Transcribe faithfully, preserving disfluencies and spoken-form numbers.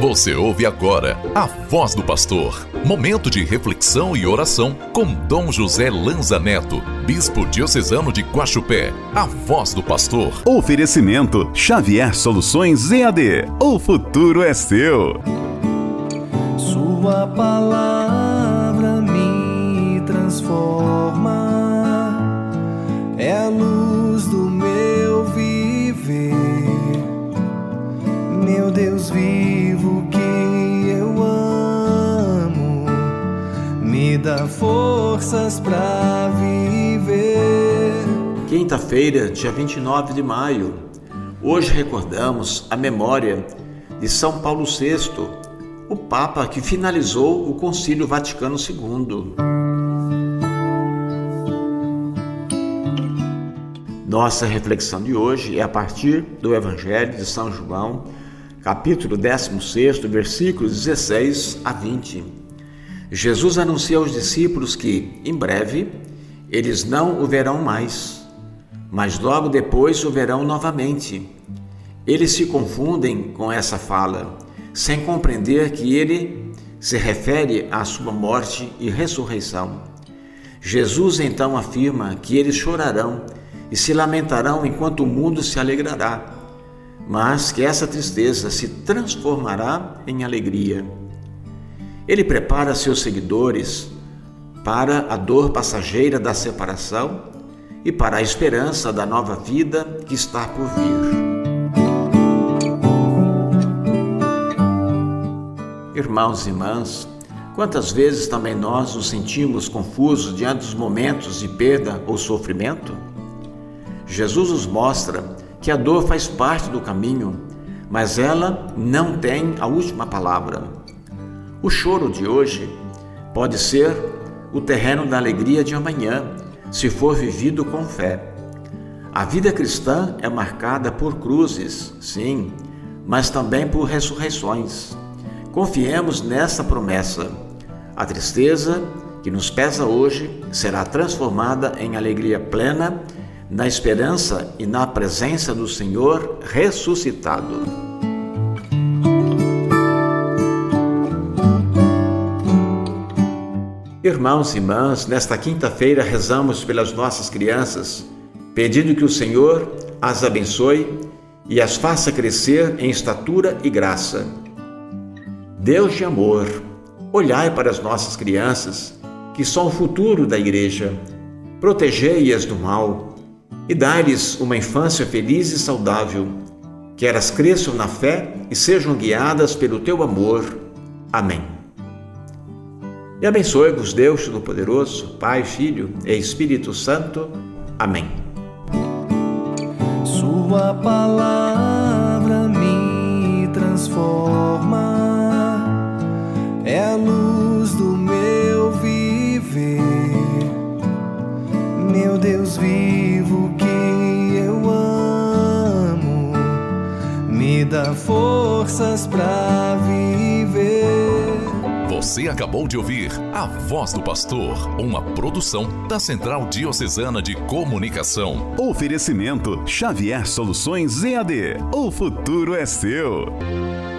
Você ouve agora a Voz do Pastor, momento de reflexão e oração com Dom José Lanza Neto, bispo diocesano de Guaxupé. A Voz do Pastor. Oferecimento Xavier Soluções E A D. O futuro é seu. Sua palavra me transforma, é a luz do meu viver. Meu Deus vivo que eu amo, me dá forças pra viver. Quinta-feira, dia vinte e nove de maio. Hoje recordamos a memória de São Paulo sexto, o Papa que finalizou o Concílio Vaticano segundo. Nossa reflexão de hoje é a partir do Evangelho de São João, capítulo dezesseis, versículos dezesseis a vinte. Jesus anuncia aos discípulos que, em breve, eles não o verão mais, mas logo depois o verão novamente. Eles se confundem com essa fala, sem compreender que ele se refere à sua morte e ressurreição. Jesus então afirma que eles chorarão e se lamentarão enquanto o mundo se alegrará, mas que essa tristeza se transformará em alegria. Ele prepara seus seguidores para a dor passageira da separação e para a esperança da nova vida que está por vir. Irmãos e irmãs, quantas vezes também nós nos sentimos confusos diante dos momentos de perda ou sofrimento? Jesus nos mostra que a dor faz parte do caminho, mas ela não tem a última palavra. O choro de hoje pode ser o terreno da alegria de amanhã, se for vivido com fé. A vida cristã é marcada por cruzes, sim, mas também por ressurreições. Confiemos nessa promessa. A tristeza que nos pesa hoje será transformada em alegria plena, na esperança e na presença do Senhor ressuscitado. Irmãos e irmãs, nesta quinta-feira rezamos pelas nossas crianças, pedindo que o Senhor as abençoe e as faça crescer em estatura e graça. Deus de amor, olhai para as nossas crianças, que são o futuro da Igreja, protegei-as do mal e dai-lhes uma infância feliz e saudável, que elas cresçam na fé e sejam guiadas pelo teu amor. Amém. E abençoe-vos Deus Todo-Poderoso, Pai, Filho e Espírito Santo. Amém. Sua palavra me transforma, é a luz do meu viver. Meu Deus vivo que eu amo, me dá forças pra viver. Você acabou de ouvir A Voz do Pastor, uma produção da Central Diocesana de Comunicação. Oferecimento Xavier Soluções E A D. O futuro é seu.